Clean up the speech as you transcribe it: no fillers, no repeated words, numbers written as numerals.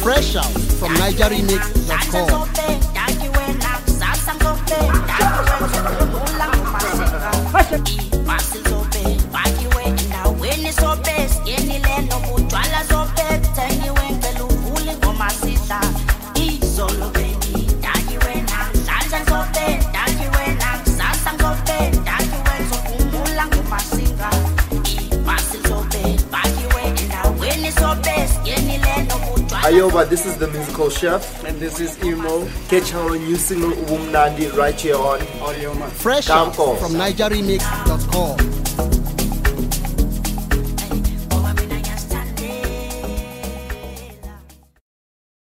Fresh out from NigerRemix.com. Ayoba, this is the musical chef, and this is Emo. Catch our new single Ubumnandi right here on Fresh out from NigerRemix.com.